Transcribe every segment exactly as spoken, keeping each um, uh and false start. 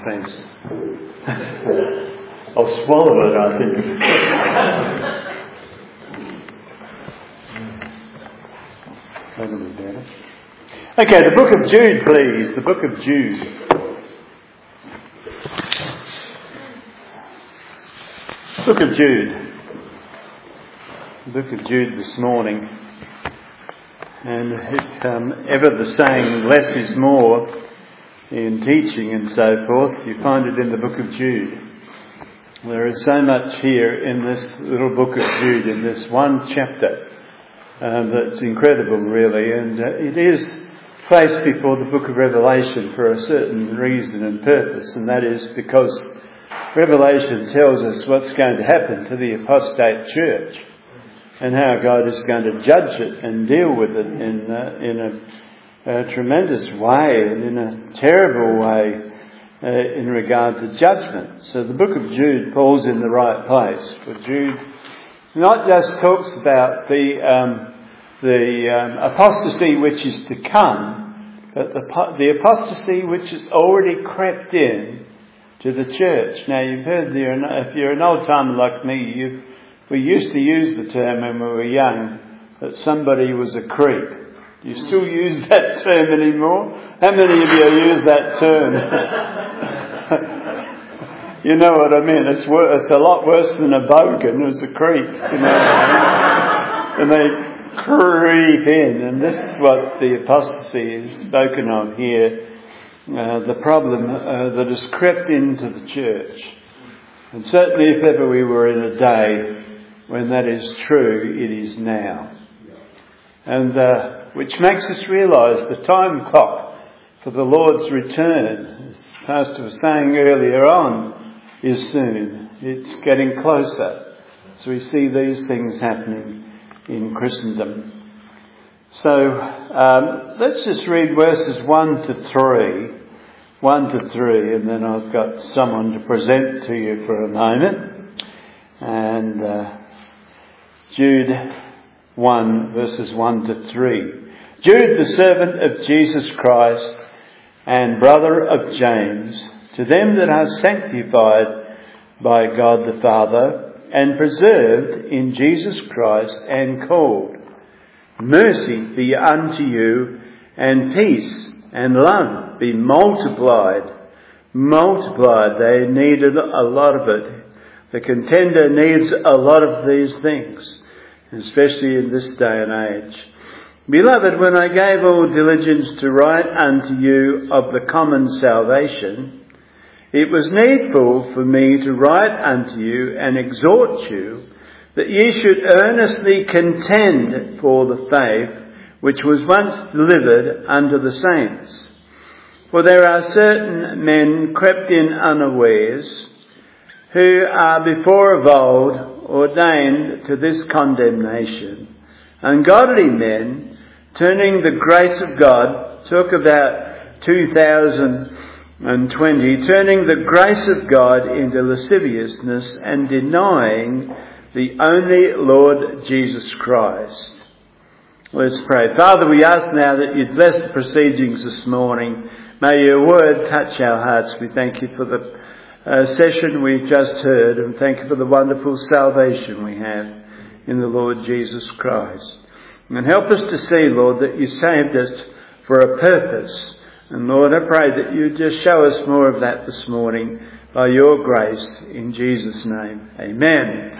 thanks. I'll swallow it, I think. That'll be better. Okay, the book of Jude, please. The book of Jude. Book of Jude. The book of Jude this morning. And it, um, ever the saying, less is more in teaching and so forth. You find it in the book of Jude. There is so much here in this little book of Jude, in this one chapter, um, that's incredible really. And uh, it is placed before the book of Revelation for a certain reason and purpose, and that is because Revelation tells us what's going to happen to the apostate church and how God is going to judge it and deal with it in uh, in a, a tremendous way and in a terrible way uh, in regard to judgment. So the book of Jude falls in the right place. For Jude not just talks about the um, the um, apostasy which is to come, but the the apostasy which has already crept in to the church. Now you've heard the, if you're an old timer like me, you've we used to use the term when we were young that somebody was a creep. Do you still use that term anymore? How many of you use that term? You know what I mean? It's, wor- it's a lot worse than a bogan. It's a creep, you know. And they creep in, and this is what the apostasy is spoken of here. Uh, the problem uh, that has crept into the church. And certainly if ever we were in a day when that is true, it is now. And uh, which makes us realise the time clock for the Lord's return, as Pastor was saying earlier on, is soon. It's getting closer. So we see these things happening in Christendom. So um, let's just read verses one to three. one to three, and then I've got someone to present to you for a moment. And uh, Jude one, verses one to three. Jude, the servant of Jesus Christ and brother of James, to them that are sanctified by God the Father and preserved in Jesus Christ and called, mercy be unto you and peace and love be multiplied. Multiplied. They needed a lot of it. The contender needs a lot of these things, especially in this day and age. Beloved, when I gave all diligence to write unto you of the common salvation, it was needful for me to write unto you and exhort you that ye should earnestly contend for the faith which was once delivered unto the saints. For there are certain men crept in unawares, who are before of old ordained to this condemnation. Ungodly men, turning the grace of God, talk about two thousand twenty, turning the grace of God into lasciviousness and denying the only Lord Jesus Christ. Let's pray. Father, we ask now that you'd bless the proceedings this morning. May your word touch our hearts. We thank you for the uh, session we've just heard, and thank you for the wonderful salvation we have in the Lord Jesus Christ. And help us to see, Lord, that you saved us for a purpose. And Lord, I pray that you just show us more of that this morning by your grace, in Jesus' name. Amen.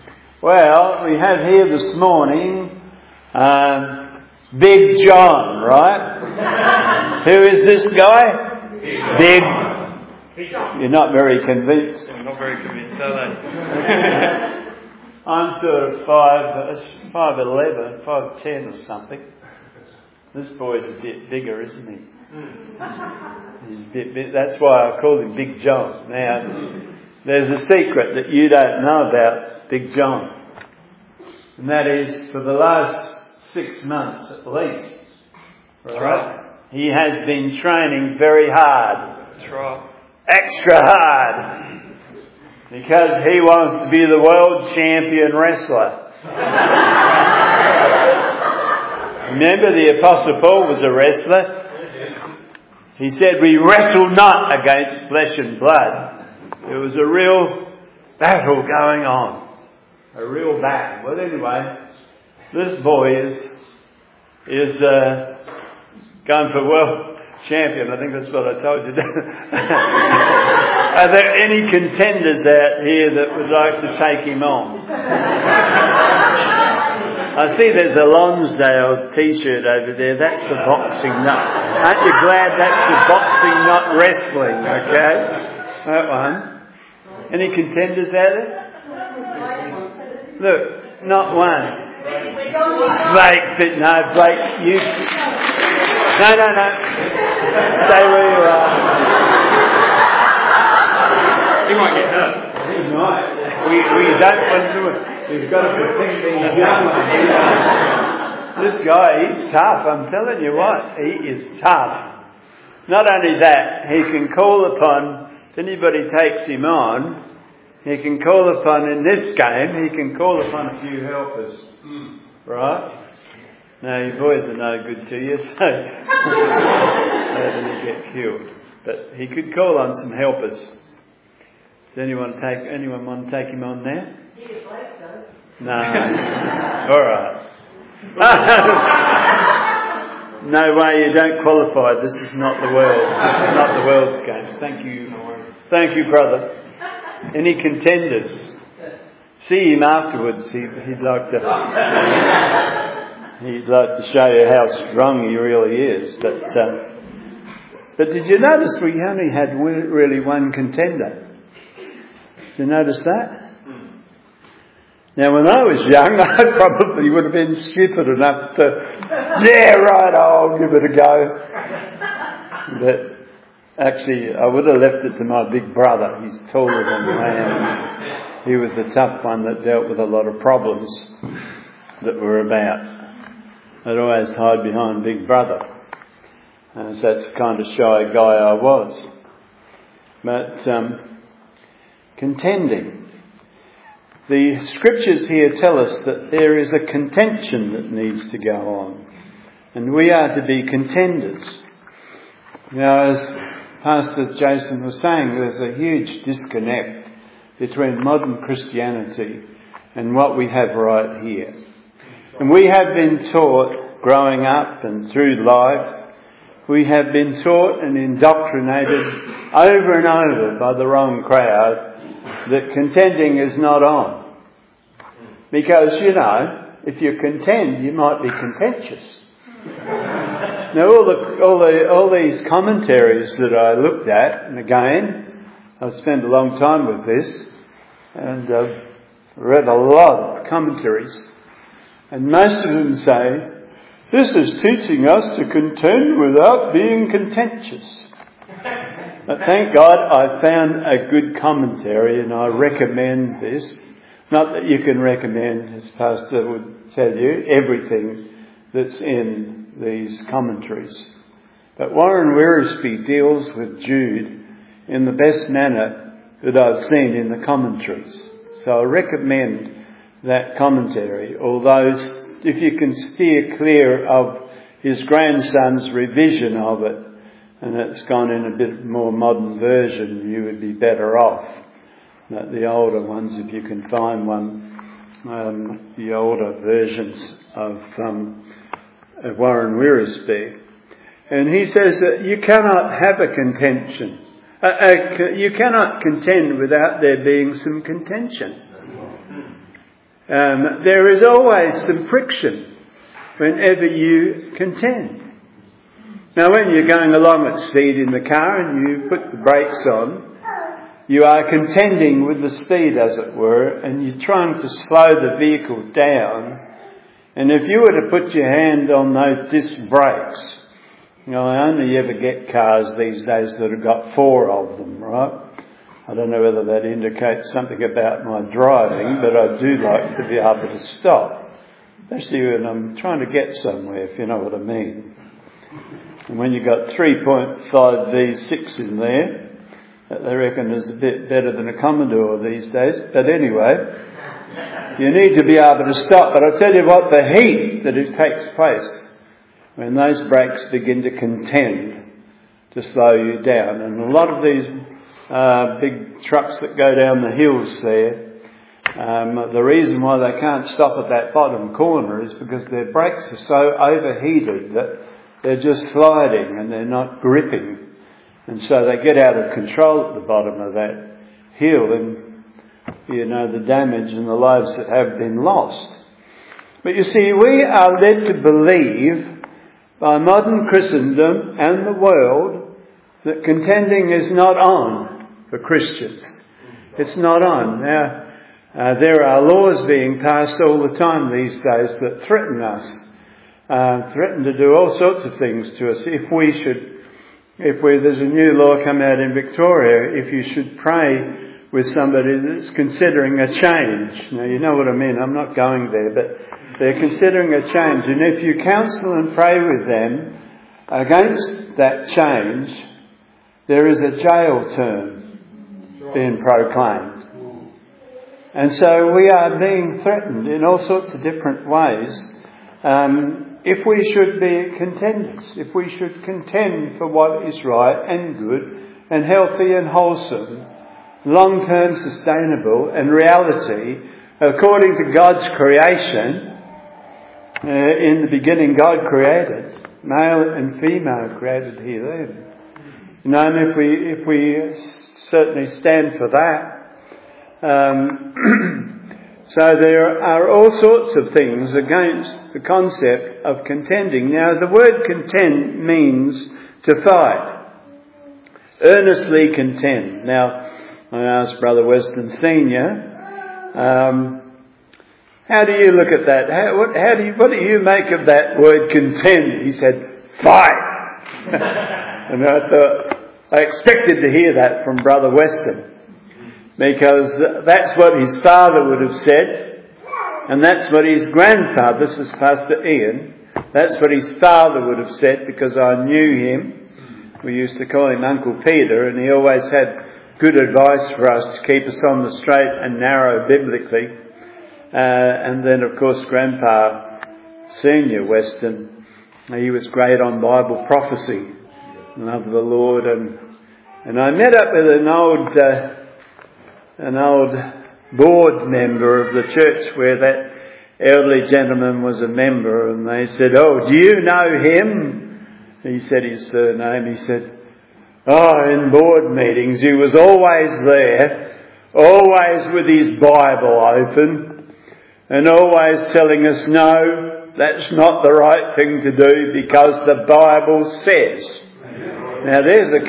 Well, we have here this morning Um, Big John, right? Who is this guy? Big. Big. You're not very convinced. I'm not very convinced, are they? I'm sort of five, five eleven, five ten or something. This boy's a bit bigger, isn't he? He's a bit, bit. That's why I called him Big John. Now, there's a secret that you don't know about Big John, and that is for the last six months at least. That's right. He has been training very hard. That's right. Extra hard. Because he wants to be the world champion wrestler. Remember, the Apostle Paul was a wrestler. He said, we wrestle not against flesh and blood. There was a real battle going on. A real battle. Well, anyway, this boy is, is uh, going for world champion. I think that's what I told you. Are there any contenders out here that would like to take him on? I see there's a Lonsdale t-shirt over there. That's for boxing, not... Aren't you glad that's for boxing, not wrestling, okay? That one. Any contenders out there? Look, not one. Blake, fit, no, Blake, you... No, no, no. Stay where you are. He might get hurt. He might. We, we don't want to do it. We've got to protect these young ones. This guy, he's tough. I'm telling you what, he is tough. Not only that, he can call upon, if anybody takes him on, he can call upon, in this game, he can call upon a few helpers. Mm. Right? Now, your boys are no good to you, so they didn't get killed. But he could call on some helpers. Does anyone take anyone want to take him on now? No. All right. No way, you don't qualify. This is not the world. This is not the world's games. Thank you. Thank you, brother. Any contenders? See him afterwards. He, he'd like to. He'd like to show you how strong he really is. But uh, but did you notice we only had really one contender? Did you notice that? Now, when I was young, I probably would have been stupid enough to, yeah, right, I'll give it a go. But actually, I would have left it to my big brother. He's taller than I am. He was the tough one that dealt with a lot of problems that were about. I'd always hide behind big brother. And so that's the kind of shy guy I was. But um, contending. The scriptures here tell us that there is a contention that needs to go on. And we are to be contenders. Now, as Pastor Jason was saying, there's a huge disconnect between modern Christianity and what we have right here. And we have been taught, growing up and through life, we have been taught and indoctrinated over and over by the wrong crowd that contending is not on. Because, you know, if you contend, you might be contentious. Now, all the, all the, all these commentaries that I looked at, and again, I've spent a long time with this, and I've read a lot of commentaries, and most of them say, this is teaching us to contend without being contentious. But thank God I found a good commentary, and I recommend this. Not that you can recommend, as Pastor would tell you, everything that's in these commentaries. But Warren Wiersbe deals with Jude in the best manner that I've seen in the commentaries. So I recommend that commentary, although if you can steer clear of his grandson's revision of it, and it's gone in a bit more modern version, you would be better off. But the older ones, if you can find one, um, the older versions of, um, of Warren Wiersbe. And he says that you cannot have a contention. Uh, uh, you cannot contend without there being some contention. Um, there is always some friction whenever you contend. Now, when you're going along at speed in the car and you put the brakes on, you are contending with the speed, as it were, and you're trying to slow the vehicle down. And if you were to put your hand on those disc brakes, you know, I only ever get cars these days that have got four of them, right? I don't know whether that indicates something about my driving, but I do like to be able to stop, especially when I'm trying to get somewhere, if you know what I mean. And when you've got three point five V six in there, that they reckon is a bit better than a Commodore these days. But anyway, you need to be able to stop. But I tell you what, the heat that it takes place when those brakes begin to contend to slow you down. And a lot of these uh, big trucks that go down the hills there, um, the reason why they can't stop at that bottom corner is because their brakes are so overheated that they're just sliding and they're not gripping. And so they get out of control at the bottom of that hill, and you know the damage and the lives that have been lost. But you see, we are led to believe by modern Christendom and the world that contending is not on for Christians. It's not on. Now, uh, there are laws being passed all the time these days that threaten us, uh, threaten to do all sorts of things to us. If we should, if we, there's a new law come out in Victoria, if you should pray with somebody that's considering a change. Now, you know what I mean. I'm not going there, but they're considering a change. And if you counsel and pray with them against that change, there is a jail term being proclaimed. And so we are being threatened in all sorts of different ways. Um, if we should be contenders, if we should contend for what is right and good and healthy and wholesome, long-term sustainable and reality according to God's creation. Uh, in the beginning God created, male and female created he them. You know, and if we, if we certainly stand for that. Um, so there are all sorts of things against the concept of contending. Now the word contend means to fight. Earnestly contend. Now, I asked Brother Weston Senior, um, how do you look at that? How, what, how do you, what do you make of that word contend? He said, fight! And I thought, I expected to hear that from Brother Weston, because that's what his father would have said, and that's what his grandfather, this is Pastor Ian, that's what his father would have said, because I knew him. We used to call him Uncle Peter, and he always had good advice for us to keep us on the straight and narrow biblically. Uh, and then, of course, Grandpa Senior Weston, he was great on Bible prophecy, love the Lord. And and I met up with an old uh, an old board member of the church where that elderly gentleman was a member, and they said, "Oh, do you know him?" He said his surname. He said, "Oh, in board meetings, he was always there, always with his Bible open, and always telling us, no, that's not the right thing to do because the Bible says." Now there's a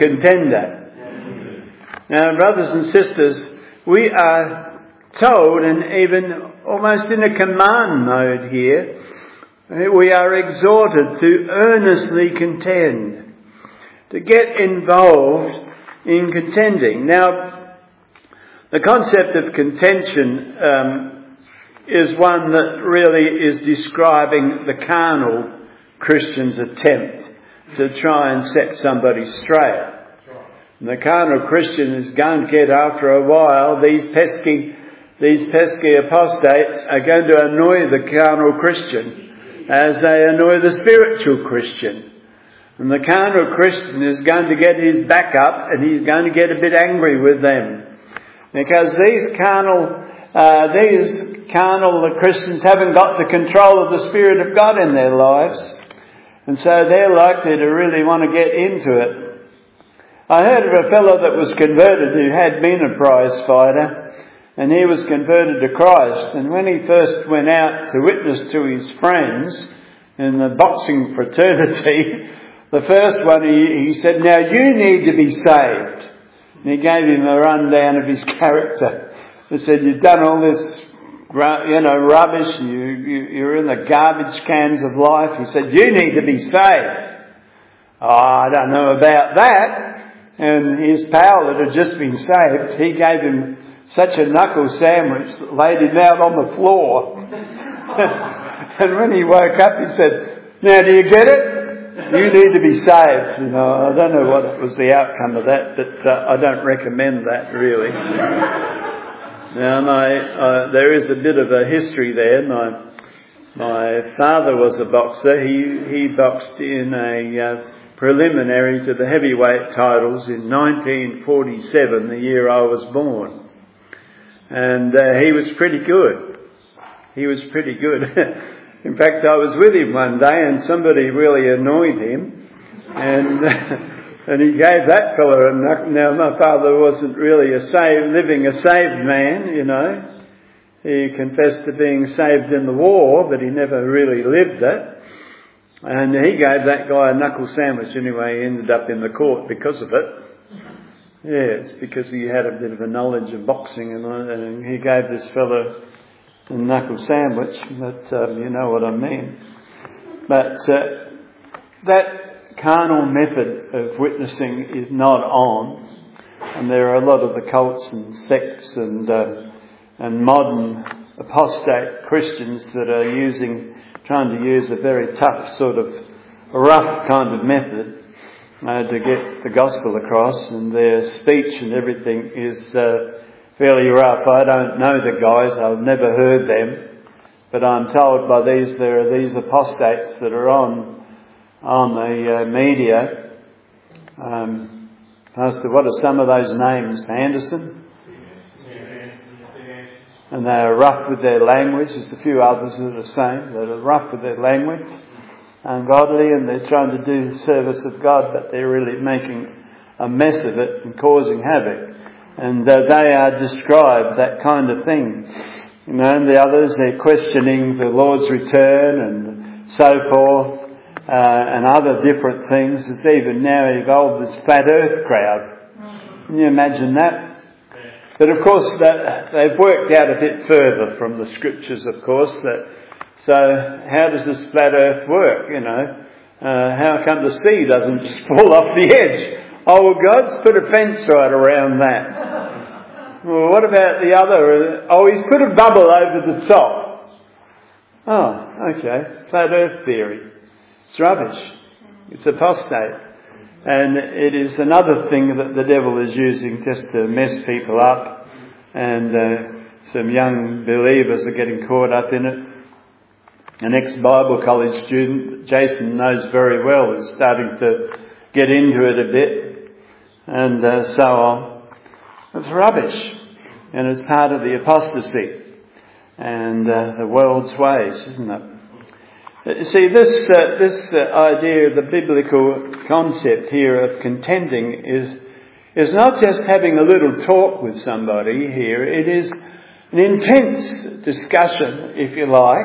contender. Now, brothers and sisters, we are told, and even almost in a command mode here, we are exhorted to earnestly contend, to get involved in contending. Now, the concept of contention um, is one that really is describing the carnal Christian's attempt to try and set somebody straight. And the carnal Christian is going to get, after a while, these pesky, these pesky apostates are going to annoy the carnal Christian as they annoy the spiritual Christian. And the carnal Christian is going to get his back up, and he's going to get a bit angry with them. Because these carnal, uh, these carnal Christians haven't got the control of the Spirit of God in their lives. And so they're likely to really want to get into it. I heard of a fellow that was converted who had been a prize fighter, and he was converted to Christ. And when he first went out to witness to his friends in the boxing fraternity, the first one he, he said, "Now you need to be saved." And he gave him a rundown of his character. He said, "You've done all this, you know, rubbish. You, you, you're in the garbage cans of life." He said, "You need to be saved." "Oh, I don't know about that." And his pal that had just been saved, he gave him such a knuckle sandwich that laid him out on the floor. And when he woke up, he said, "Now do you get it? You need to be saved." You know, I don't know what was the outcome of that, but uh, I don't recommend that really. Now, my uh, there is a bit of a history there. My my father was a boxer. He he boxed in a uh, preliminary to the heavyweight titles in nineteen forty-seven, the year I was born. And uh, he was pretty good. He was pretty good. In fact, I was with him one day and somebody really annoyed him. And and he gave that fella a knuckle. Now, my father wasn't really a saved, living a saved man, you know. He confessed to being saved in the war, but he never really lived it. And he gave that guy a knuckle sandwich anyway. He ended up in the court because of it. Yes, because he had a bit of a knowledge of boxing, and, and he gave this fella a knuckle sandwich. But um, you know what I mean. But uh, that carnal method of witnessing is not on, and there are a lot of the cults and sects and uh, and modern apostate Christians that are using, trying to use a very tough sort of rough kind of method uh, to get the gospel across, and their speech and everything is uh, fairly rough. I don't know the guys, I've never heard them, but I'm told by these, there are these apostates that are on on the uh, media. Um, Pastor, what are some of those names? Anderson? And they are rough with their language. There's a few others that are the same, that are rough with their language, ungodly, and they're trying to do the service of God, but they're really making a mess of it and causing havoc. And uh, they are described that kind of thing. You know, and the others, they're questioning the Lord's return and so forth, uh, and other different things. It's even now evolved this flat earth crowd. Can you imagine that? But of course, that, they've worked out a bit further from the scriptures, of course, that, so how does this flat earth work, you know? Uh, how come the sea doesn't just fall off the edge? Oh, well, God's put a fence right around that. Well, what about the other? Oh, he's put a bubble over the top. Oh, okay, flat earth theory. It's rubbish. It's apostate. And it is another thing that the devil is using just to mess people up. And uh, some young believers are getting caught up in it. An ex-Bible college student, Jason knows very well, is starting to get into it a bit. And uh, so on. It's rubbish. And it's part of the apostasy. And uh, the world's ways, isn't it? See, this uh, this uh, idea, the biblical concept here of contending is is not just having a little talk with somebody here. It is an intense discussion, if you like,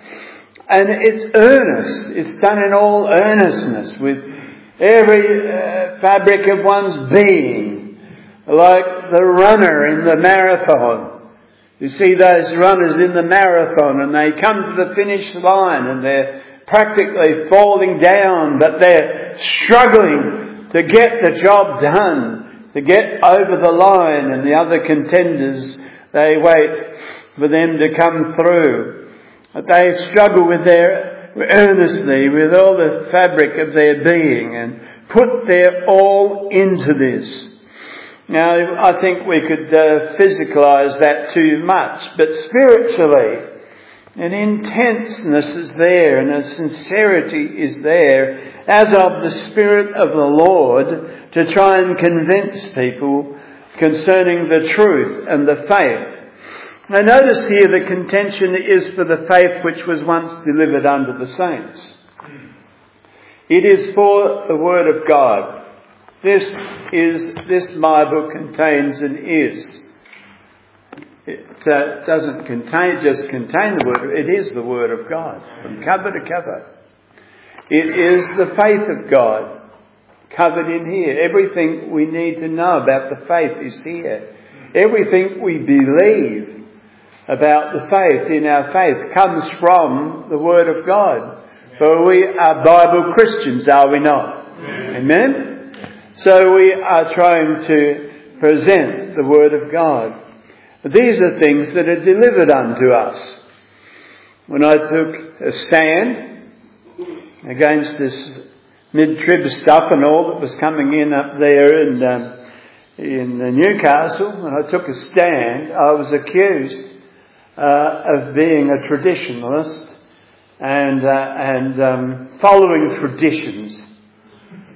and it's earnest. It's done in all earnestness, with every uh, fabric of one's being, like the runner in the marathon. You see those runners in the marathon and they come to the finish line and they're practically falling down, but they're struggling to get the job done, to get over the line, and the other contenders, they wait for them to come through. But they struggle with their, earnestly, with all the fabric of their being, and put their all into this. Now, I think we could uh, physicalise that too much, but spiritually, an intenseness is there and a sincerity is there, as of the Spirit of the Lord, to try and convince people concerning the truth and the faith. Now notice here the contention is for the faith which was once delivered unto the saints. It is for the Word of God. This is, this Bible contains an is. It uh, doesn't contain, just contain the Word. It is the Word of God, from cover to cover. It is the faith of God, covered in here. Everything we need to know about the faith is here. Everything we believe about the faith, in our faith, comes from the Word of God. For we are Bible Christians, are we not? Amen? Amen? So we are trying to present the Word of God. These are things that are delivered unto us. When I took a stand against this mid-trib stuff and all that was coming in up there in, um, in Newcastle, when I took a stand, I was accused uh, of being a traditionalist and uh, and um, following traditions.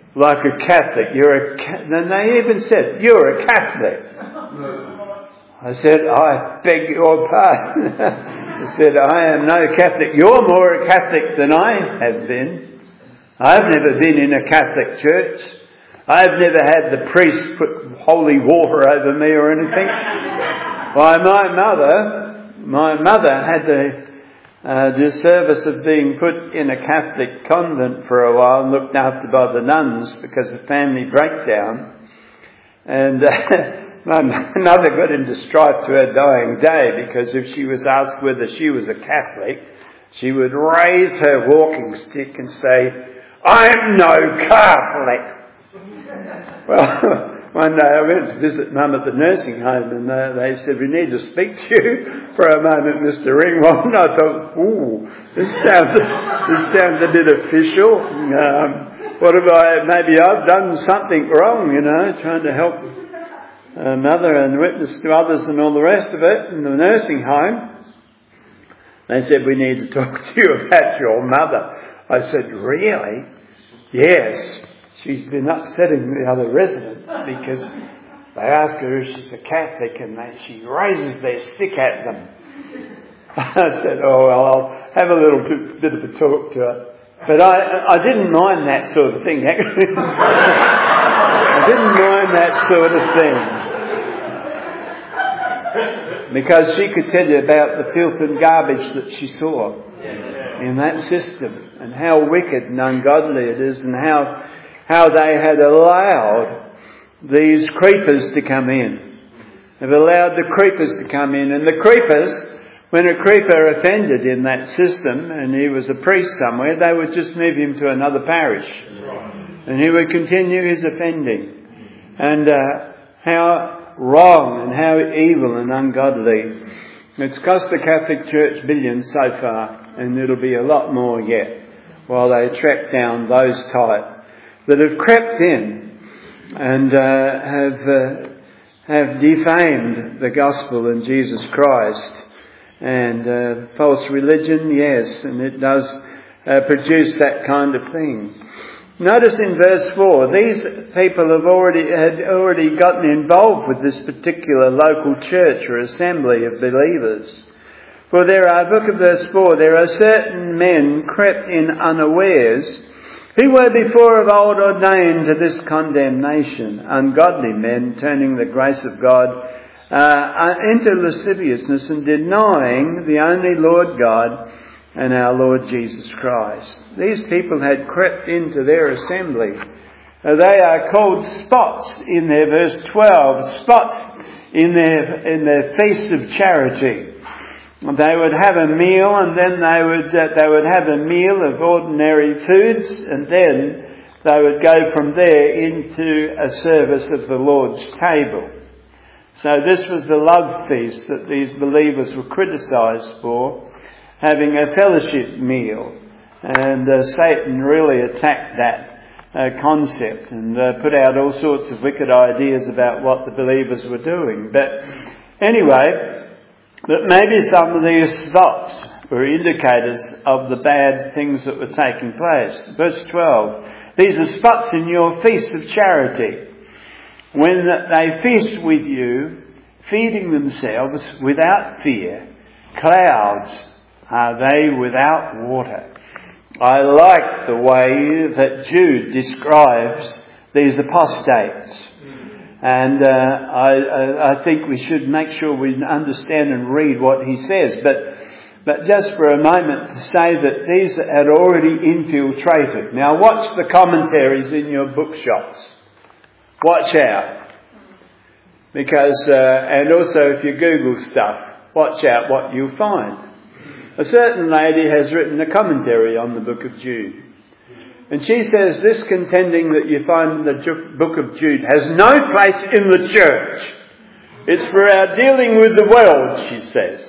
like a Catholic. You're a Ca-. And they even said, "You're a Catholic." I said, "I beg your pardon." I said, "I am no Catholic. You're more a Catholic than I have been. I've never been in a Catholic church. I've never had the priest put holy water over me or anything." Why, my mother, my mother had the uh, disservice of being put in a Catholic convent for a while and looked after by the nuns because of family breakdown. And uh, my mother got into strife to her dying day because if she was asked whether she was a Catholic, she would raise her walking stick and say, "I'm no Catholic." Well, one day I went to visit Mum at the nursing home and uh, they said, "We need to speak to you for a moment, Mister Ringwald." And I thought, ooh, this sounds, this sounds a bit official. Um, what have I, maybe I've done something wrong, you know, trying to help uh, Mother and witness to others and all the rest of it in the nursing home. They said, "We need to talk to you about your mother." I said, "Really?" "Yes. She's been upsetting the other residents because they ask her if she's a Catholic and they, she raises their stick at them." I said, "Oh, well, I'll have a little bit, bit of a talk to her." But I, I didn't mind that sort of thing, actually. I didn't mind that sort of thing. Because she could tell you about the filth and garbage that she saw in that system and how wicked and ungodly it is and how how they had allowed these creepers to come in. They've allowed the creepers to come in. And the creepers, when a creeper offended in that system and he was a priest somewhere, they would just move him to another parish. And he would continue his offending. And uh, how wrong and how evil and ungodly. It's cost the Catholic Church billions so far, and it'll be a lot more yet while they track down those type that have crept in and uh, have uh, have defamed the gospel in Jesus Christ. And uh, false religion, yes, and it does uh, produce that kind of thing. Notice in verse four, these people have already had already gotten involved with this particular local church or assembly of believers. For there are, look at verse four, there are certain men crept in unawares, who were before of old ordained to this condemnation, ungodly men turning the grace of God uh, into lasciviousness and denying the only Lord God and our Lord Jesus Christ. These people had crept into their assembly. Uh, they are called spots in their verse twelve, spots in their in their feast of charity. They would have a meal, and then they would uh, they would have a meal of ordinary foods, and then they would go from there into a service of the Lord's table. So this was the love feast that these believers were criticised for, having a fellowship meal, and uh, Satan really attacked that uh, concept and uh, put out all sorts of wicked ideas about what the believers were doing. But anyway, that maybe some of these spots were indicators of the bad things that were taking place. Verse twelve, these are spots in your feast of charity, when they feast with you, feeding themselves without fear. Clouds are they without water. I like the way that Jude describes these apostates. And uh, I, I think we should make sure we understand and read what he says. But but just for a moment to say that these had already infiltrated. Now watch the commentaries in your bookshops. Watch out. Because, uh, and also if you Google stuff, watch out what you'll find. A certain lady has written a commentary on the book of Jude. And she says this contending that you find in the book of Jude has no place in the church. It's for our dealing with the world, she says.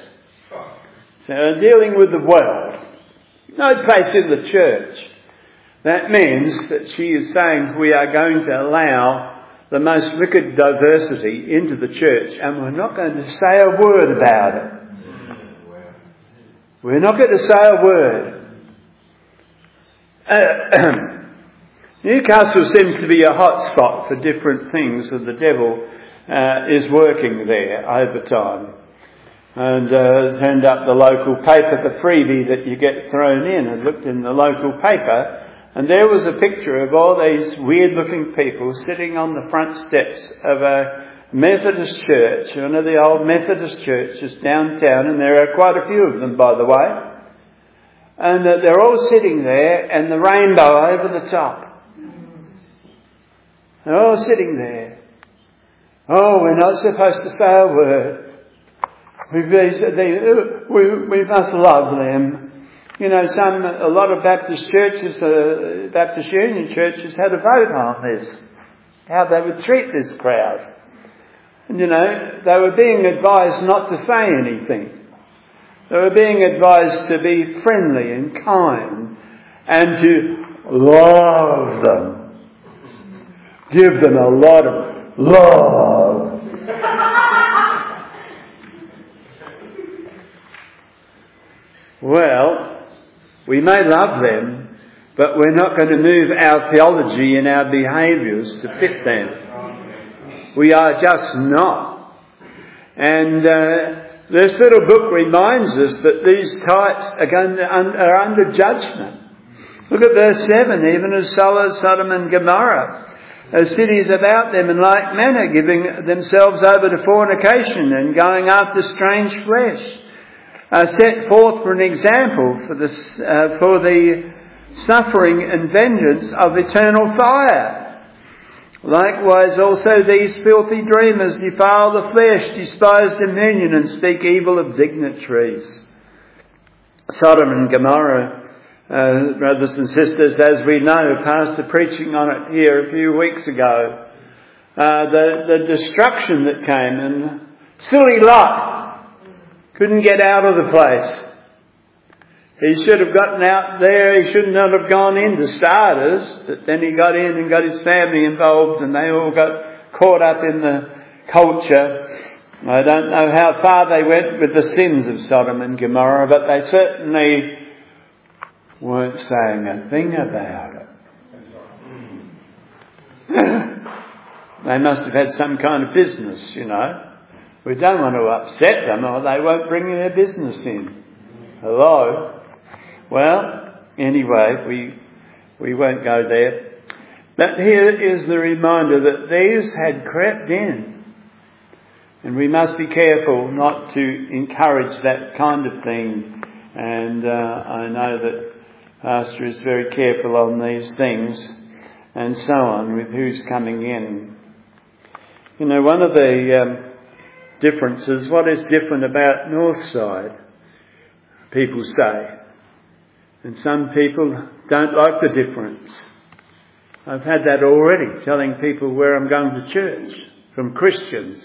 So our dealing with the world. No place in the church. That means that she is saying we are going to allow the most wicked diversity into the church, and we're not going to say a word about it. We're not going to say a word. Uh, Newcastle seems to be a hot spot for different things, and the devil uh, is working there over time. And uh, turned up the local paper, the freebie that you get thrown in, and looked in the local paper, and there was a picture of all these weird-looking people sitting on the front steps of a Methodist church, one of the old Methodist churches downtown, and there are quite a few of them, by the way. And uh, they're all sitting there, and the rainbow over the top. They're all sitting there. Oh, we're not supposed to say a word. We, we, we must love them. You know, some a lot of Baptist churches, uh, Baptist Union churches, had a vote on this, how they would treat this crowd. And you know, they were being advised not to say anything. They were being advised to be friendly and kind and to love them. Give them a lot of love. Well, we may love them, but we're not going to move our theology and our behaviours to fit them. We are just not. And uh, this little book reminds us that these types are, going to, are under judgment. Look at verse seven. Even as Sodom and Gomorrah, as cities about them in like manner, giving themselves over to fornication and going after strange flesh, are set forth for an example for the, uh, for the suffering and vengeance of eternal fire. Likewise also these filthy dreamers defile the flesh, despise dominion, and speak evil of dignitaries. Sodom and Gomorrah, uh, brothers and sisters, as we know, Pastor preaching on it here a few weeks ago, uh, the, the destruction that came, and silly Lot couldn't get out of the place. He should have gotten out there. He should not have gone in to starters. But then he got in and got his family involved, and they all got caught up in the culture. I don't know how far they went with the sins of Sodom and Gomorrah, but they certainly weren't saying a thing about it. They must have had some kind of business, you know. We don't want to upset them, or they won't bring their business in. Hello? Well, anyway, we we won't go there. But here is the reminder that these had crept in. And we must be careful not to encourage that kind of thing. And uh, I know that Pastor is very careful on these things and so on with who's coming in. You know, one of the Um, differences. What is different about Northside? People say. And some people don't like the difference. I've had that already, telling people where I'm going to church from Christians.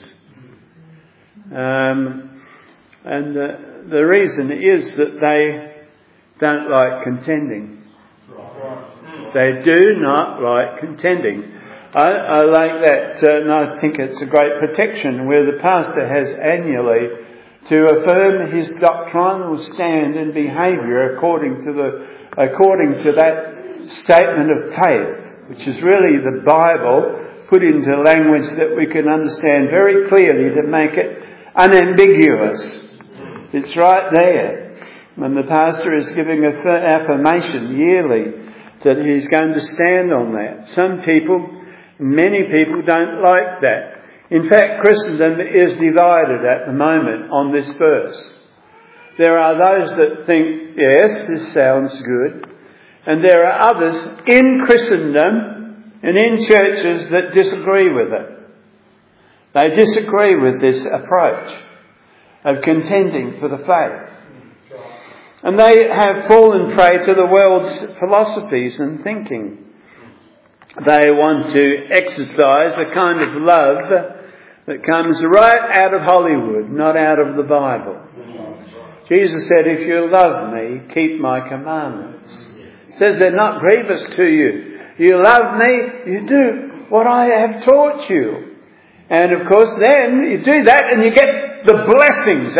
Um, and uh, the reason is that they don't like contending. They do not like contending. I, I like that, uh, and I think it's a great protection where the pastor has annually to affirm his doctrinal stand and behaviour according to the according to that statement of faith, which is really the Bible put into language that we can understand very clearly to make it unambiguous. It's right there, and the pastor is giving a th- affirmation yearly that he's going to stand on that. Some people. Many people don't like that. In fact, Christendom is divided at the moment on this verse. There are those that think, yes, this sounds good. And there are others in Christendom and in churches that disagree with it. They disagree with this approach of contending for the faith. And they have fallen prey to the world's philosophies and thinking. They want to exercise a kind of love that comes right out of Hollywood, not out of the Bible. Jesus said, if you love me, keep my commandments. He says they're not grievous to you. You love me, you do what I have taught you. And of course then you do that and you get the blessings,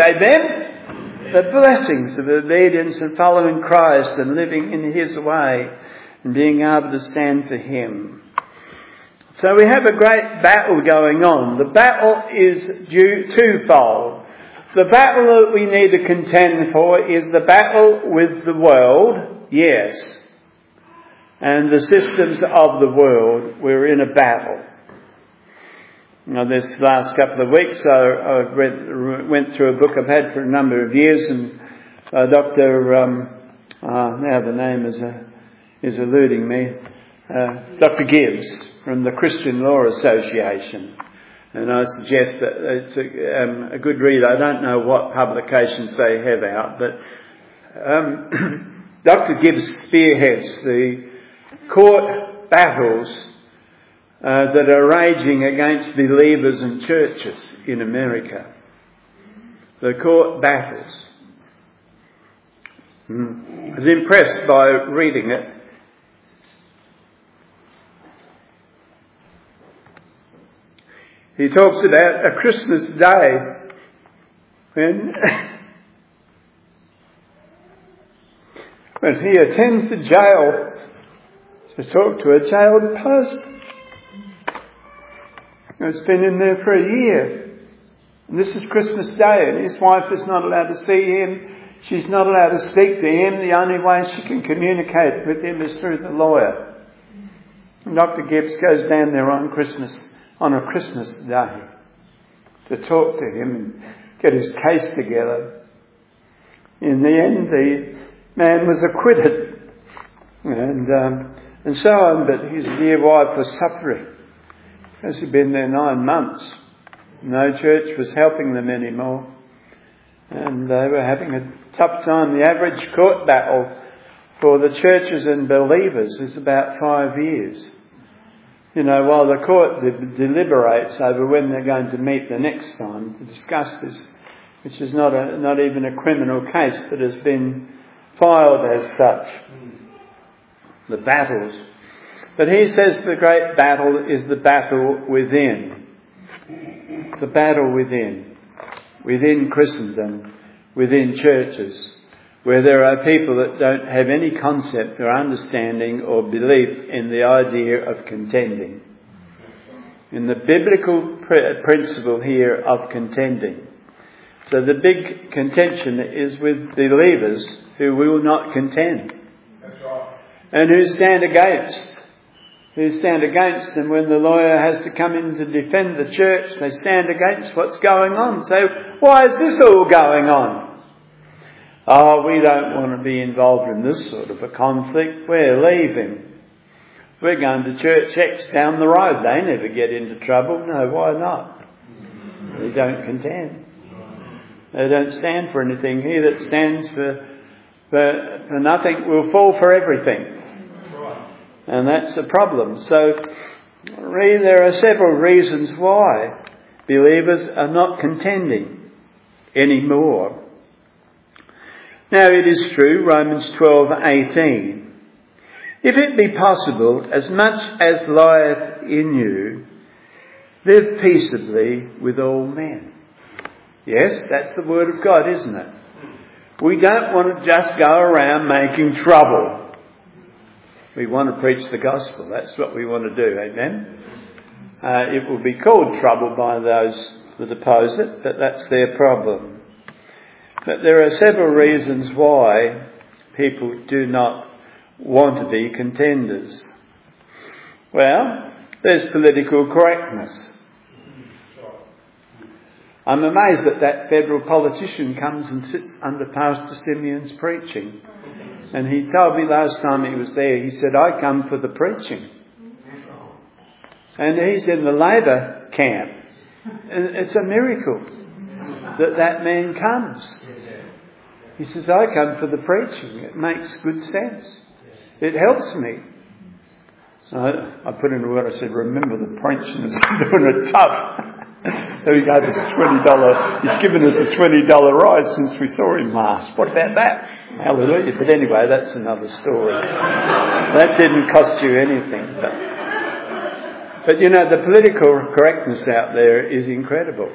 amen? The blessings of obedience and following Christ and living in His way. and being able to stand for Him. So we have a great battle going on. The battle is due twofold. The battle that we need to contend for is the battle with the world, yes, and the systems of the world. We're in a battle. Now, this last couple of weeks, I, I read, went through a book I've had for a number of years, and uh, Doctor Um, uh, now the name is uh, is eluding me. Uh, Doctor Gibbs from the Christian Law Association. And I suggest that it's a, um, a good read. I don't know what publications they have out, but um, Doctor Gibbs spearheads the court battles uh, that are raging against believers and churches in America. The court battles. Mm. I was impressed by reading it. He talks about a Christmas day when, when he attends the jail to talk to a jailed person who's been in there for a year. And this is Christmas Day, and his wife is not allowed to see him. She's not allowed to speak to him. The only way she can communicate with him is through the lawyer. And Doctor Gibbs goes down there on Christmas on a Christmas day to talk to him and get his case together. In the end, the man was acquitted, and um, and so on, but his dear wife was suffering because he'd been there nine months. No church was helping them anymore, and they were having a tough time. The average court battle for the churches and believers is about five years. You know, while the court de- deliberates over when they're going to meet the next time to discuss this, which is not a, not even a criminal case, but has been filed as such. The battles. But he says the great battle is the battle within. The battle within. Within Christendom. Within churches. Where there are people that don't have any concept or understanding or belief in the idea of contending. In the biblical pr- principle here of contending. So the big contention is with believers who will not contend. That's right. And who stand against. Who stand against, and when the lawyer has to come in to defend the church, they stand against what's going on. So why is this all going on? Oh, we don't want to be involved in this sort of a conflict. We're leaving. We're going to Church X down the road. They never get into trouble. No, why not? They don't contend. They don't stand for anything. He that stands for, for, for nothing will fall for everything. And that's the problem. So, really, there are several reasons why believers are not contending anymore. Now it is true, Romans twelve eighteen. If it be possible, as much as lieth in you, live peaceably with all men. Yes, that's the word of God, isn't it? We don't want to just go around making trouble. We want to preach the gospel. That's what we want to do, amen? Uh, it will be called trouble by those that oppose it, but that's their problem. But there are several reasons why people do not want to be contenders. Well, there's political correctness. I'm amazed that that federal politician comes and sits under Pastor Simeon's preaching. And he told me last time he was there, he said, I come for the preaching. And he's in the Labor camp. And it's a miracle that that man comes. He says, I come for the preaching. It makes good sense. It helps me. I, I put in a word, I said, remember the pensioners are doing it tough. So he gave us a twenty dollars, he's given us a twenty dollars rise since we saw him last. What about that? Hallelujah. But anyway, that's another story. That didn't cost you anything. But, but you know, the political correctness out there is incredible.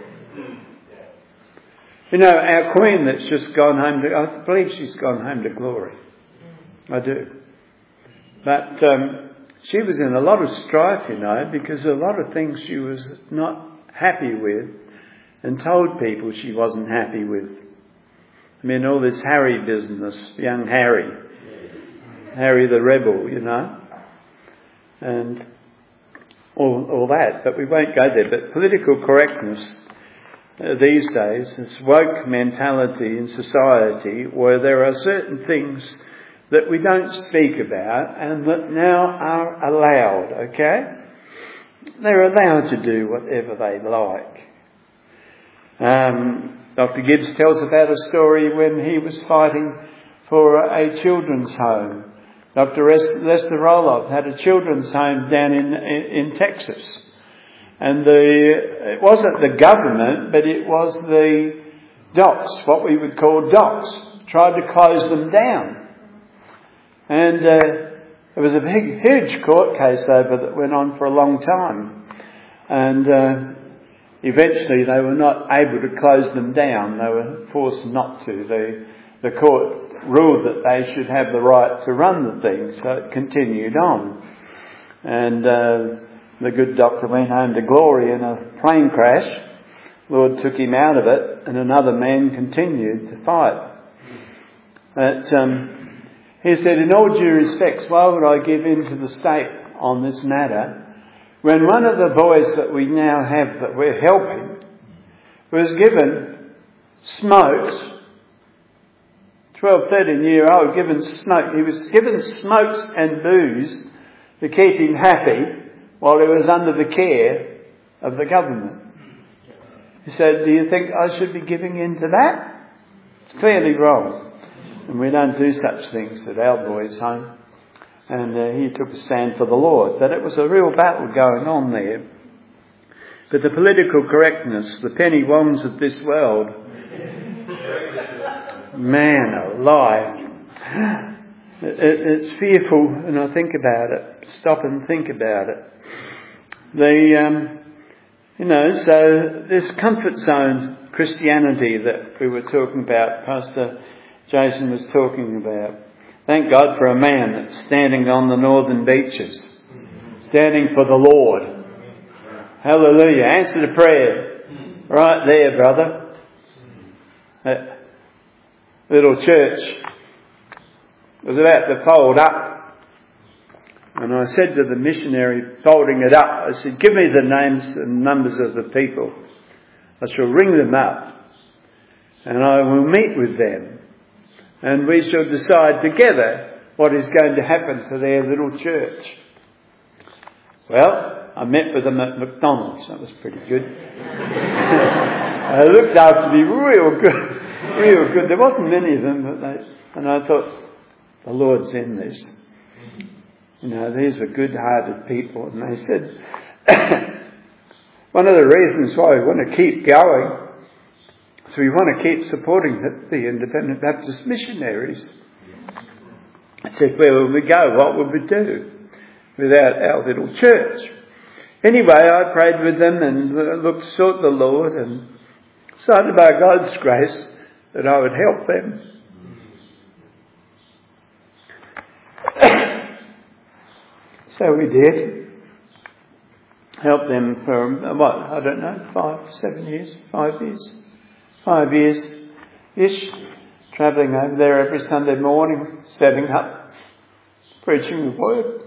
You know, our Queen that's just gone home to, I believe she's gone home to glory. I do. But um, she was in a lot of strife, you know, because a lot of things she was not happy with and told people she wasn't happy with. I mean, all this Harry business, young Harry, Harry the rebel, you know, and all, all that. But we won't go there. But political correctness uh, these days, this woke mentality in society where there are certain things that we don't speak about and that now are allowed, okay? They're allowed to do whatever they like. Um, Doctor Gibbs tells about a story when he was fighting for a children's home. Doctor Lester Roloff had a children's home down in, in, in Texas. And the, it wasn't the government, but it was the docs, what we would call docs, tried to close them down. And uh, there was a big, huge court case over that went on for a long time. And uh, eventually they were not able to close them down. They were forced not to. The, the court ruled that they should have the right to run the thing, so it continued on. And uh, the good doctor went home to glory in a plane crash. Lord took him out of it, and another man continued to fight. But um, he said, in all due respects, why would I give in to the state on this matter when one of the boys that we now have that we're helping was given smokes, twelve, thirteen year old, given smoke. He was given smokes and booze to keep him happy while he was under the care of the government. He said, do you think I should be giving in to that? It's clearly wrong. And we don't do such things at our boys' home. And uh, he took a stand for the Lord. But it was a real battle going on there. But the political correctness, the Penny Wongs of this world, man alive, it, it, it's fearful when I think about it. Stop and think about it. The, um, you know, so this comfort zone Christianity that we were talking about, Pastor Jason was talking about. Thank God for a man that's standing on the northern beaches, standing for the Lord. Hallelujah. Answer to prayer. Right there, brother. That little church was about to fold up. And I said to the missionary folding it up, I said, give me the names and numbers of the people. I shall ring them up and I will meet with them. And we shall decide together what is going to happen to their little church. Well, I met with them at McDonald's. That was pretty good. They looked after me real good. Real good. There wasn't many of them, but they, and I thought, the Lord's in this. You know, these were good-hearted people. And they said, one of the reasons why we want to keep going, so we want to keep supporting the, the Independent Baptist missionaries. I said, where will we go? What would we do without our little church? Anyway, I prayed with them and looked, sought the Lord and decided by God's grace that I would help them. So we did. Helped them for, what, I don't know, five, seven years, five years. Five years-ish. Travelling over there every Sunday morning, setting up, preaching the word.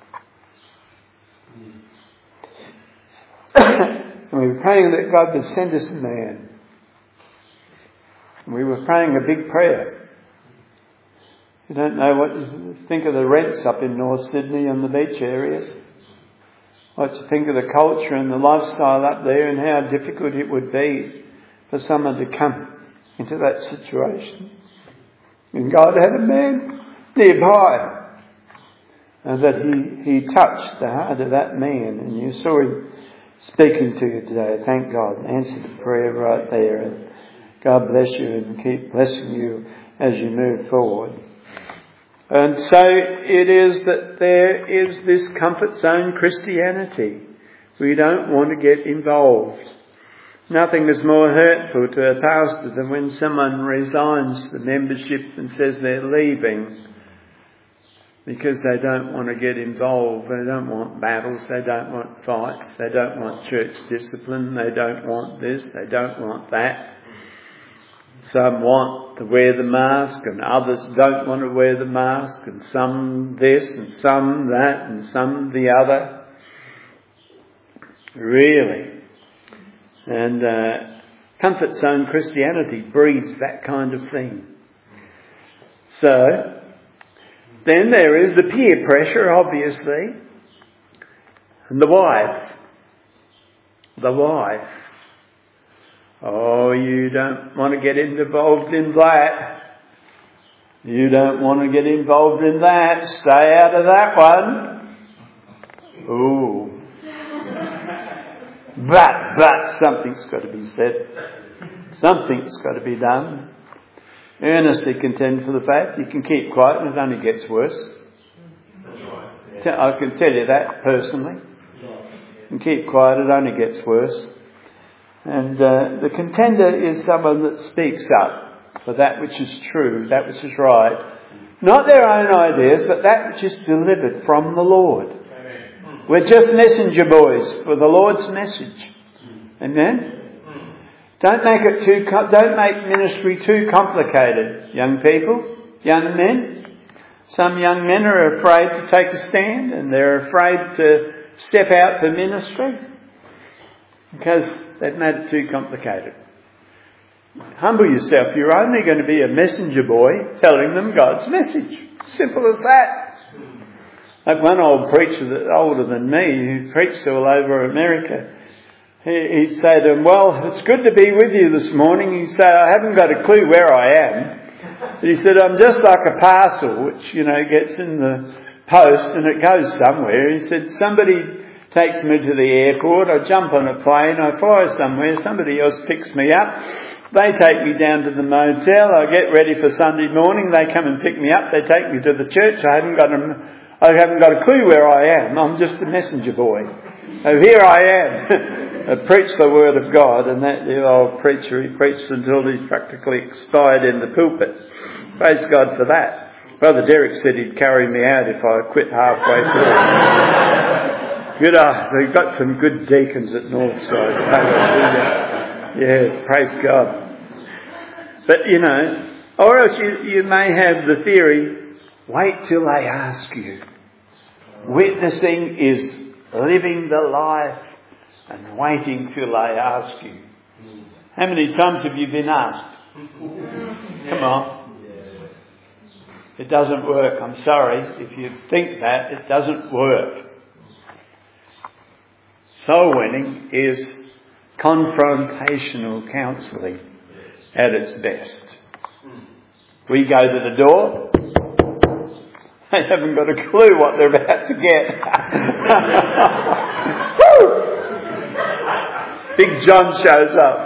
And we were praying that God would send us a man. And we were praying a big prayer. You don't know what you think of the rents up in North Sydney and the beach areas. What you think of the culture and the lifestyle up there and how difficult it would be for someone to come into that situation. And God had a man nearby. And that he, he touched the heart of that man. And you saw him speaking to you today. Thank God. Answered the prayer right there. And God bless you and keep blessing you as you move forward. And so it is that there is this comfort zone Christianity. We don't want to get involved. Nothing is more hurtful to a pastor than when someone resigns the membership and says they're leaving. because they don't want to get involved. They don't want battles. They don't want fights. They don't want church discipline. They don't want this. They don't want that. Some want to wear the mask and others don't want to wear the mask, and some this and some that and some the other. Really. And uh, Comfort Zone Christianity breeds that kind of thing. So, then there is the peer pressure, obviously, and the wife. The wife. Oh, you don't want to get involved in that. You don't want to get involved in that. Stay out of that one. Ooh. But, but, something's got to be said. Something's got to be done. Earnestly contend for the faith. You can keep quiet and it only gets worse. I can tell you that personally. You can keep quiet, it only gets worse. And uh, the contender is someone that speaks up for that which is true, that which is right. Not their own ideas, but that which is delivered from the Lord. Amen. We're just messenger boys for the Lord's message. Amen? Don't make it too. Don't make ministry too complicated, young people, young men. Some young men are afraid to take a stand, and they're afraid to step out for ministry because they've made it too complicated. Humble yourself. You're only going to be a messenger boy telling them God's message. Simple as that. Like one old preacher that's older than me who preached all over America. He'd say to them, well, it's good to be with you this morning. He'd say, I haven't got a clue where I am. But he said, I'm just like a parcel which, you know, gets in the post and it goes somewhere. He said, somebody takes me to the airport, I jump on a plane, I fly somewhere, somebody else picks me up. They take me down to the motel, I get ready for Sunday morning, they come and pick me up, they take me to the church. I haven't got a, I haven't got a clue where I am. I'm just a messenger boy. So here I am. I preach the word of God, and that the old preacher, he preached until he practically expired in the pulpit. Praise God for that. Brother Derek said he'd carry me out if I quit halfway through. Good, uh, we've got some good deacons at Northside. Yeah, praise God. But, you know, or else you, you may have the theory, wait till they ask you. Witnessing is living the life and waiting till they ask you. How many times have you been asked? Come on. It doesn't work. I'm sorry. If you think that, it doesn't work. Soul winning is confrontational counselling at its best. We go to the door. They haven't got a clue what they're about to get. Big John shows up.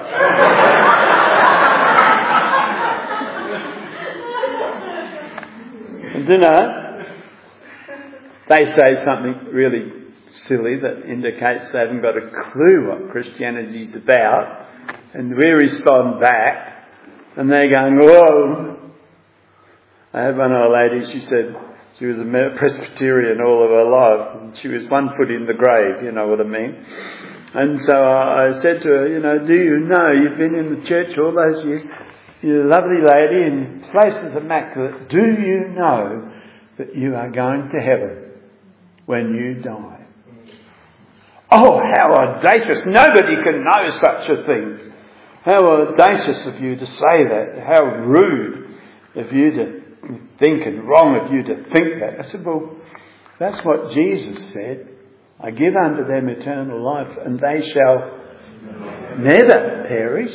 And you know, they say something really silly that indicates they haven't got a clue what Christianity's about, and we respond back, and they're going, whoa. I had one old lady, she said she was a Presbyterian all of her life, and she was one foot in the grave, you know what I mean. And so I said to her, you know, do you know you've been in the church all those years? You're a lovely lady and this place is immaculate. Do you know that you are going to heaven when you die? Oh, how audacious. Nobody can know such a thing. How audacious of you to say that. How rude of you to think and wrong of you to think that. I said, well, that's what Jesus said. I give unto them eternal life, and they shall never perish.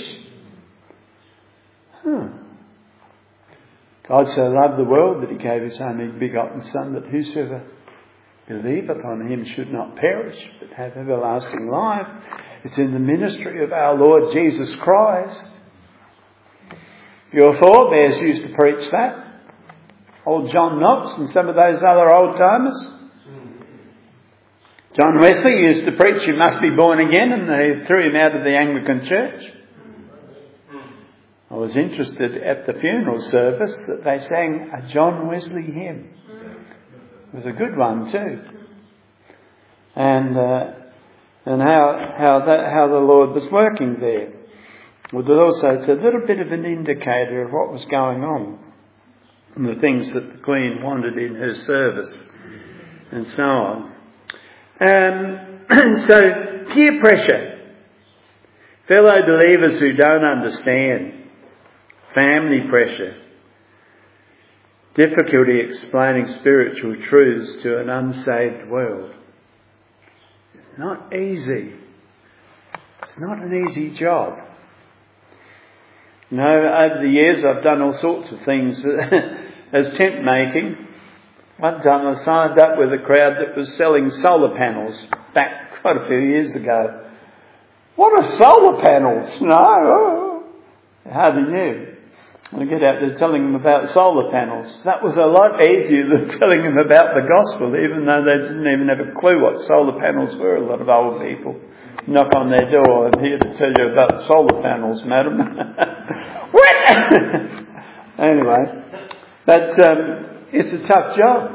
Huh. God so loved the world that he gave his only begotten Son, that whosoever believe upon him should not perish, but have everlasting life. It's in the ministry of our Lord Jesus Christ. Your forebears used to preach that. Old John Knox and some of those other old timers. John Wesley used to preach, you must be born again, and they threw him out of the Anglican Church. I was interested at the funeral service that they sang a John Wesley hymn. It was a good one too. And uh, and how how that how the Lord was working there. But also it's a little bit of an indicator of what was going on and the things that the Queen wanted in her service and so on. Um, so peer pressure, fellow believers who don't understand, family pressure, difficulty explaining spiritual truths to an unsaved world. It's not easy. It's not an easy job. You know, over the years I've done all sorts of things as tent making. One time I signed up with a crowd that was selling solar panels back quite a few years ago. What are solar panels? No, they hardly knew. I get out there telling them about solar panels. That was a lot easier than telling them about the gospel, even though they didn't even have a clue what solar panels were, a lot of old people. Knock on their door, I'm here to tell you about solar panels, madam. What? Anyway, but um, it's a tough job.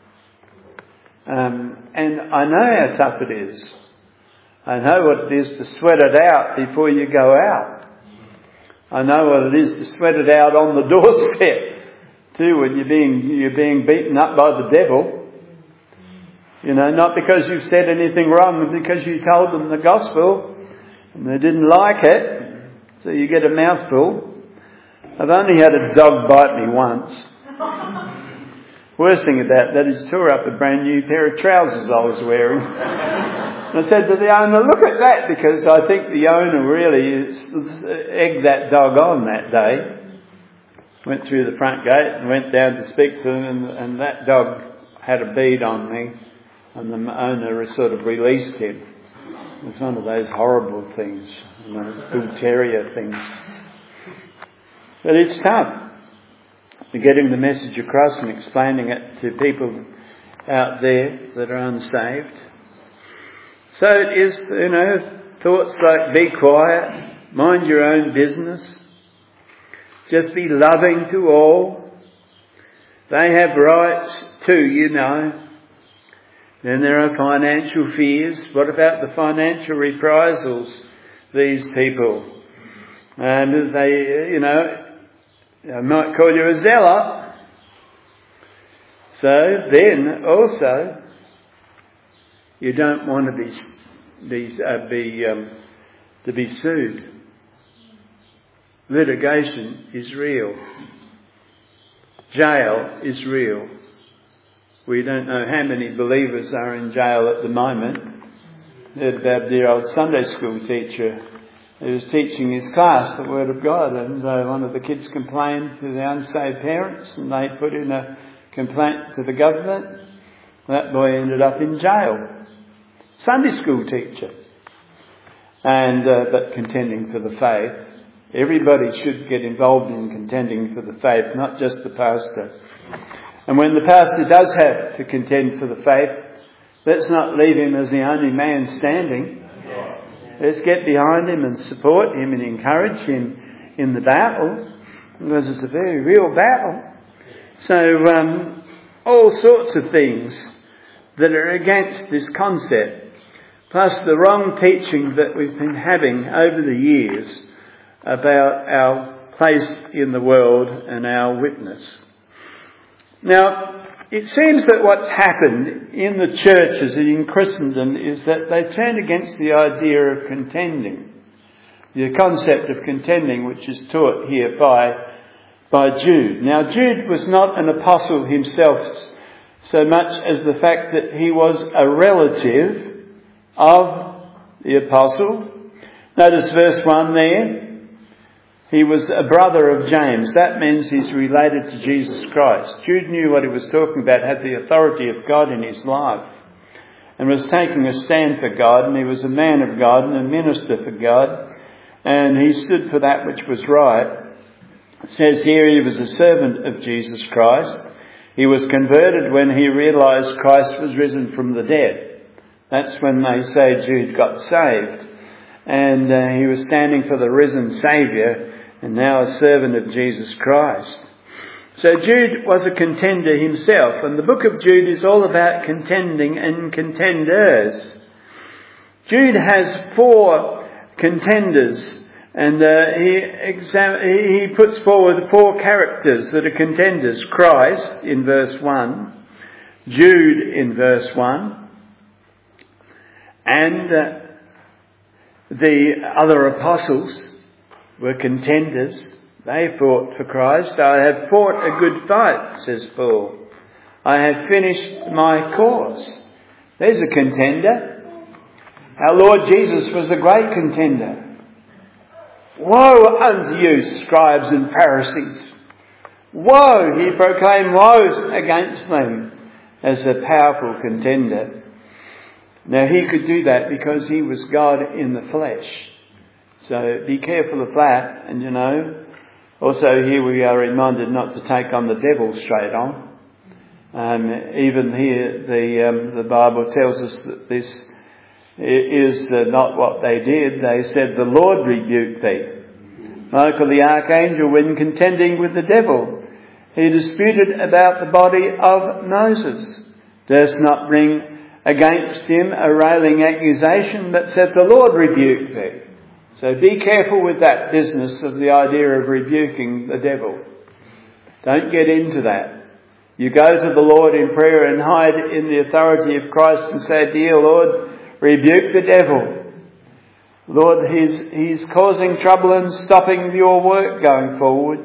Um, and I know how tough it is. I know what it is to sweat it out before you go out. I know what it is to sweat it out on the doorstep too, when you're being you're being beaten up by the devil. You know, not because you've said anything wrong, but because you told them the gospel and they didn't like it, so you get a mouthful. I've only had a dog bite me once. Worst thing about that is tore up a brand new pair of trousers I was wearing. And I said to the owner, look at that, because I think the owner really egged that dog on that day. Went through the front gate and went down to speak to him, and, and that dog had a bead on me, and the owner sort of released him. It was one of those horrible things, you know, bull terrier things. But it's tough. Getting the message across and explaining it to people out there that are unsaved. So it is, you know, thoughts like be quiet, mind your own business, just be loving to all. They have rights too, you know. Then there are financial fears. What about the financial reprisals, these people? And they, you know, I might call you a zealot. So then also, you don't want to be be, uh, be um, to be sued. Litigation is real. Jail is real. We don't know how many believers are in jail at the moment. Heard about the old Sunday school teacher who was teaching his class the Word of God, and uh, one of the kids complained to the unsaved parents, and they put in a complaint to the government. That boy ended up in jail. Sunday school teacher. And uh, but contending for the faith. Everybody should get involved in contending for the faith, not just the pastor. And when the pastor does have to contend for the faith, let's not leave him as the only man standing. Let's get behind him and support him and encourage him in the battle, because it's a very real battle. So um, all sorts of things that are against this concept, plus the wrong teaching that we've been having over the years about our place in the world and our witness. Now, it seems that what's happened in the churches and in Christendom is that they turned against the idea of contending. The concept of contending, which is taught here by, by Jude. Now, Jude was not an apostle himself so much as the fact that he was a relative of the apostle. Notice verse one there. He was a brother of James. That means he's related to Jesus Christ. Jude knew what he was talking about, had the authority of God in his life, and was taking a stand for God, and he was a man of God and a minister for God, and he stood for that which was right. It says here he was a servant of Jesus Christ. He was converted when he realised Christ was risen from the dead. That's when they say Jude got saved. And uh, he was standing for the risen Saviour, and now a servant of Jesus Christ. So Jude was a contender himself, and the book of Jude is all about contending and contenders. Jude has four contenders, and uh, he, exam- he puts forward four characters that are contenders. Christ in verse one, Jude in verse one, and uh, the other apostles were contenders. They fought for Christ. I have fought a good fight, says Paul. I have finished my course. There's a contender. Our Lord Jesus was a great contender. Woe unto you, scribes and Pharisees. Woe, he proclaimed woes against them as a powerful contender. Now he could do that because he was God in the flesh. So be careful of that, and you know, also here we are reminded not to take on the devil straight on. Um, even here the um, the Bible tells us that this is uh, not what they did. They said, the Lord rebuked thee. Michael the archangel, when contending with the devil, he disputed about the body of Moses. Durst not bring against him a railing accusation, but said, the Lord rebuked thee. So be careful with that business of the idea of rebuking the devil. Don't get into that. You go to the Lord in prayer and hide in the authority of Christ and say, dear Lord, rebuke the devil. Lord, he's, he's causing trouble and stopping your work going forward.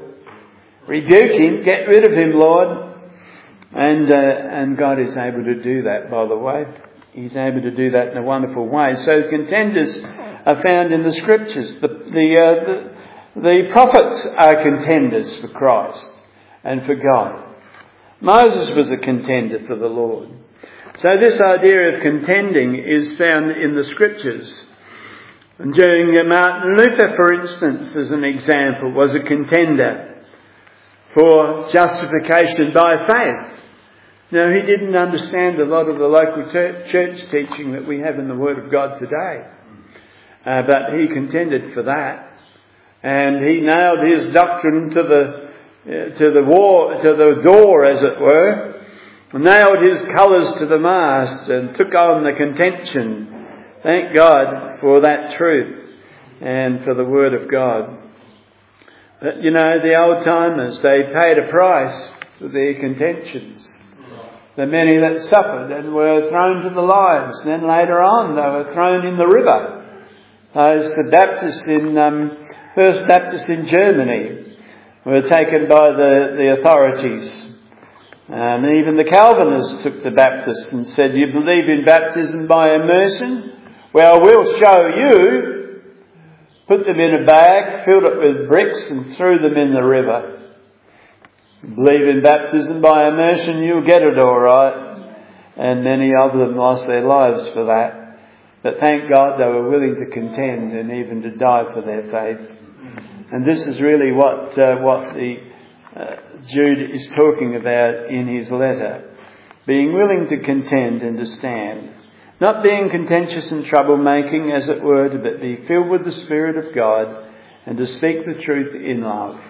Rebuke him, get rid of him, Lord. And, uh, and God is able to do that, by the way. He's able to do that in a wonderful way. So contenders are found in the scriptures. The, the, uh, the, the prophets are contenders for Christ and for God. Moses was a contender for the Lord. So this idea of contending is found in the scriptures. And during Martin Luther, for instance, as an example, was a contender for justification by faith. Now, he didn't understand a lot of the local church teaching that we have in the Word of God today. Uh, but he contended for that. And he nailed his doctrine to the uh, to the wall, to the door, as it were. Nailed his colours to the mast and took on the contention. Thank God for that truth and for the Word of God. But, you know, the old-timers, they paid a price for their contentions. The many that suffered and were thrown to the lions. Then later on, they were thrown in the river. Those the Baptists in um, First Baptist in Germany were taken by the, the authorities. And even the Calvinists took the Baptists and said, you believe in baptism by immersion? Well, we'll show you. Put them in a bag, filled it with bricks and threw them in the river. Believe in baptism by immersion, you'll get it all right. And many of them lost their lives for that. But thank God they were willing to contend and even to die for their faith. And this is really what uh, what the uh, Jude is talking about in his letter. Being willing to contend and to stand. Not being contentious and troublemaking, as it were, but be filled with the Spirit of God and to speak the truth in love.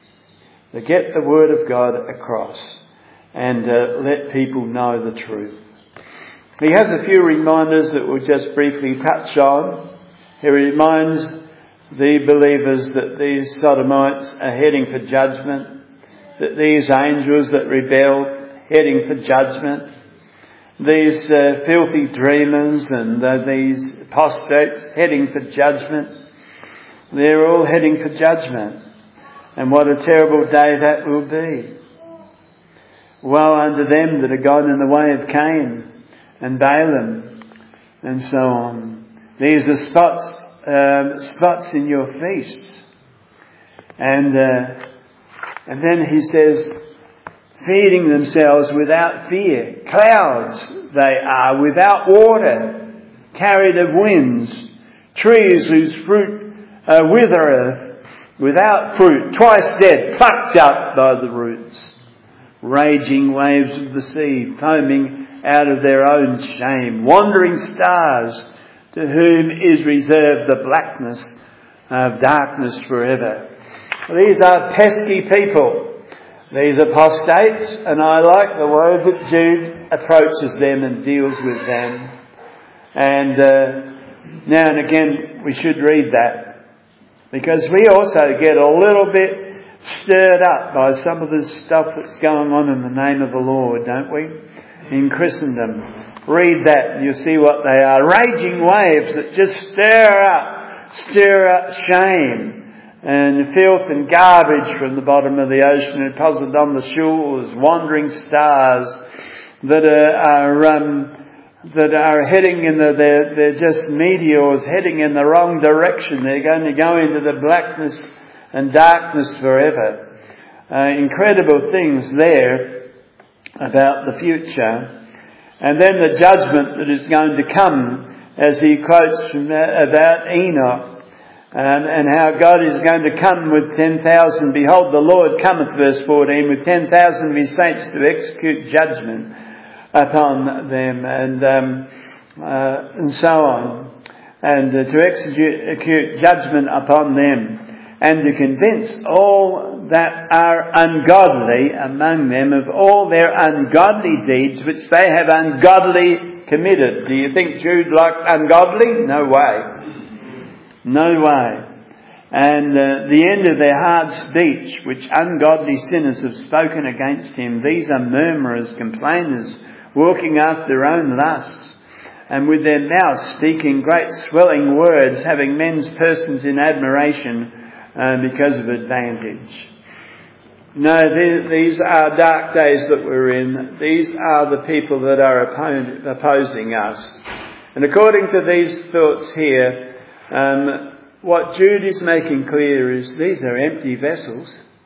To get the Word of God across and uh, let people know the truth. He has a few reminders that we'll just briefly touch on. He reminds the believers that these sodomites are heading for judgment, that these angels that rebelled heading for judgment, these uh, filthy dreamers and uh, these apostates heading for judgment, they're all heading for judgment. And what a terrible day that will be. Woe unto them that are gone in the way of Cain and Balaam and so on. These are spots, uh, spots in your feasts. And, uh, and then he says, feeding themselves without fear. Clouds they are, without water, carried of winds. Trees whose fruit uh, withereth, without fruit, twice dead, plucked up by the roots. Raging waves of the sea, foaming out of their own shame. Wandering stars, to whom is reserved the blackness of darkness forever. These are pesky people. these apostates, and I like the way that Jude approaches them and deals with them. And uh, now and again we should read that, because we also get a little bit stirred up by some of the stuff that's going on in the name of the Lord, don't we? In Christendom. Read that and you'll see what they are. Raging waves that just stir up, stir up shame and filth and garbage from the bottom of the ocean, and deposited on the shores, wandering stars that are, are um, that are heading in the, they're, they're just meteors heading in the wrong direction. They're going to go into the blackness and darkness forever. Uh, incredible things there about the future. And then the judgment that is going to come, as he quotes from that, about Enoch. Um, and how God is going to come with ten thousand. Behold, the Lord cometh, verse fourteen, with ten thousand of his saints to execute judgment upon them, and um, uh, and so on, and uh, to execute judgment upon them, and to convince all that are ungodly among them of all their ungodly deeds which they have ungodly committed. Do you think Jude liked ungodly? No way. No way. And uh, the end of their hard speech, which ungodly sinners have spoken against him. These are murmurers, complainers, walking after their own lusts, and with their mouths speaking great swelling words, having men's persons in admiration uh, because of advantage. No, these are dark days that we're in. These are the people that are opposing us. And according to these thoughts here, Um, what Jude is making clear is these are empty vessels.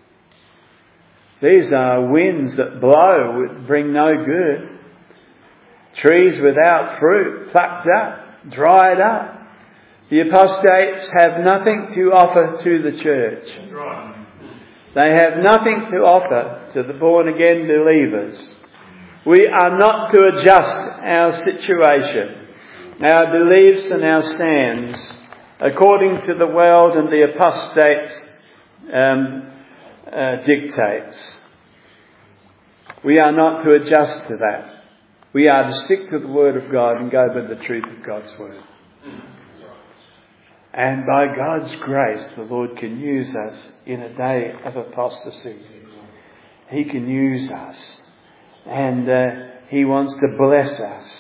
These are winds that blow, which bring no good. Trees without fruit, plucked up, dried up. The apostates have nothing to offer to the church. They have nothing to offer to the born-again believers. We are not to adjust our situation, our beliefs and our stands according to the world and the apostates' um, uh, dictates. We are not to adjust to that. We are to stick to the Word of God and go by the truth of God's Word. And by God's grace, the Lord can use us in a day of apostasy. He can use us. And uh, He wants to bless us.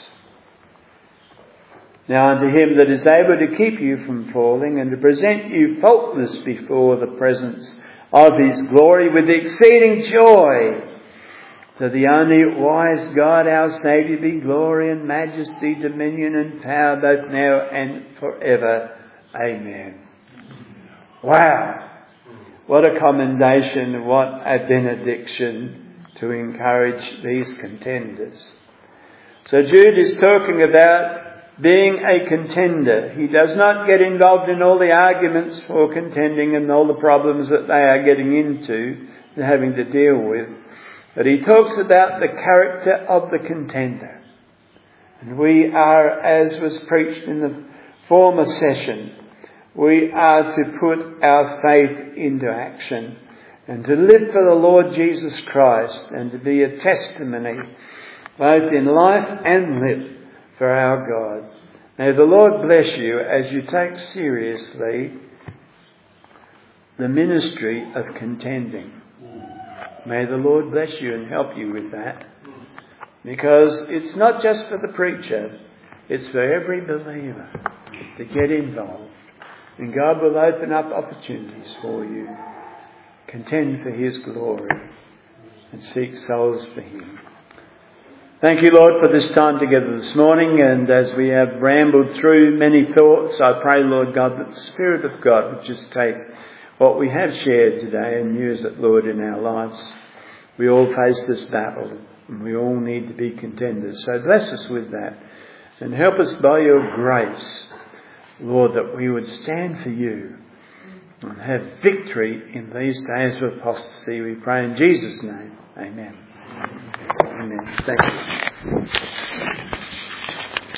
Now unto Him that is able to keep you from falling and to present you faultless before the presence of His glory with exceeding joy, to the only wise God our Saviour be glory and majesty, dominion and power both now and forever. Amen. Wow. What a commendation, what a benediction to encourage these contenders. So Jude is talking about being a contender. He does not get involved in all the arguments for contending and all the problems that they are getting into and having to deal with. But he talks about the character of the contender. And we are, as was preached in the former session, we are to put our faith into action and to live for the Lord Jesus Christ and to be a testimony both in life and lip for our God. May the Lord bless you as you take seriously the ministry of contending. May the Lord bless you and help you with that. Because it's not just for the preacher, it's for every believer to get involved. And God will open up opportunities for you. Contend for His glory and seek souls for Him. Thank you, Lord, for this time together this morning. And as we have rambled through many thoughts, I pray, Lord God, that the Spirit of God would just take what we have shared today and use it, Lord, in our lives. We all face this battle and we all need to be contenders. So bless us with that and help us by your grace, Lord, that we would stand for you and have victory in these days of apostasy. We pray in Jesus' name. Amen. Amen. Thank you.